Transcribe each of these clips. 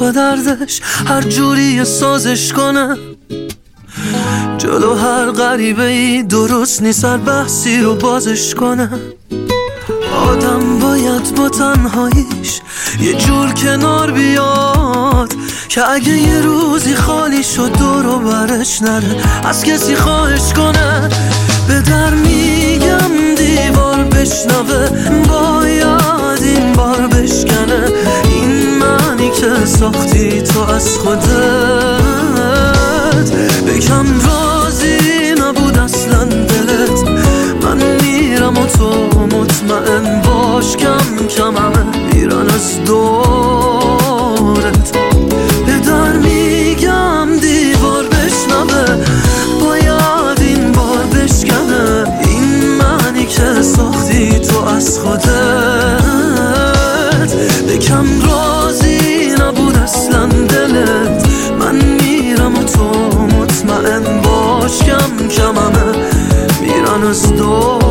به دردش هر جوری سازش کنه. جلو هر غریبه ای درست نیست هر بحثی رو بازش کنه. آدم باید با تنهاییش یه جور کنار بیاد که اگه یه روزی خالی شد دور و برش نره از کسی خواهش کنه. به در میگم دیوار بشنوه باید این بار بشکنه. این معنی که ساختی تو از خودت بکم راضی نبود اصلا دلت. من میرم و تو مطمئن باش کم کم همه میرن از دورت. به در میگم دیوار بشنوه باید این بار بشکنه. این معنی که ساختی تو از خودت بکم راضی نبود اصلا دلت. من میرم و تو مطمئن باش کم کم همه میرن از دورت.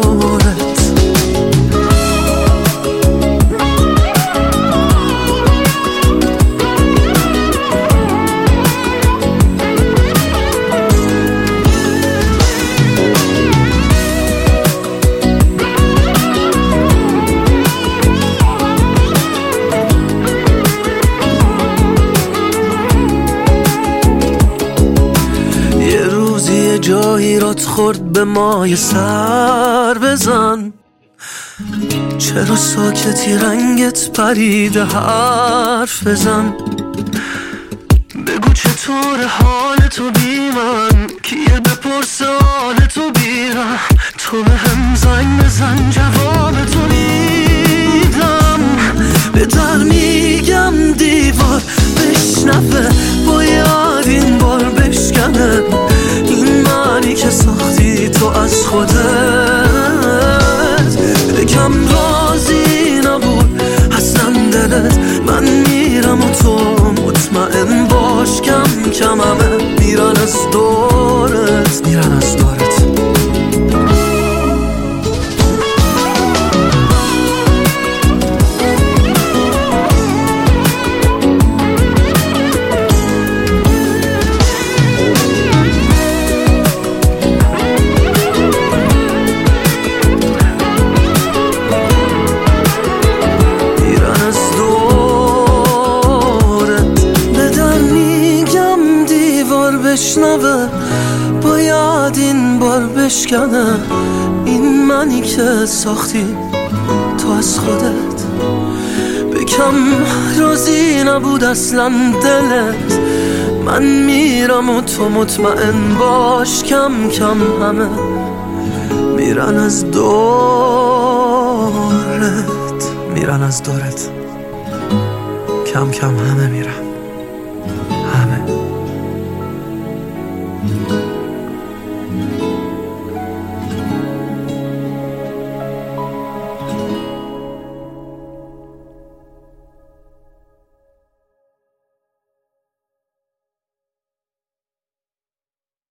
جایی رات خورد به مای سر بزن. چرا ساکتی رنگت پریده حرف بزن. بگو چطور حال تو بی من کیه بپرسه حال تو بیرم. تو به هم زنگ بزن جواب تو میدم. به در میگم دیوار بشنوه باید این بار بشکنه. این معنی که ساختی تو از خودت بکم راضی نبود اصلا دلت. من میرم و تو مطمئن باش کم کم همه میرن از دورت میرن از دورت. بشنوه باید این بار بشکنه. این منی که ساختی تو از خودت بکم راضی نبود اصلا دلت. من میرم و تو مطمئن باش کم کم همه میرن از دورت میرن از دورت. کم کم همه میرن همه.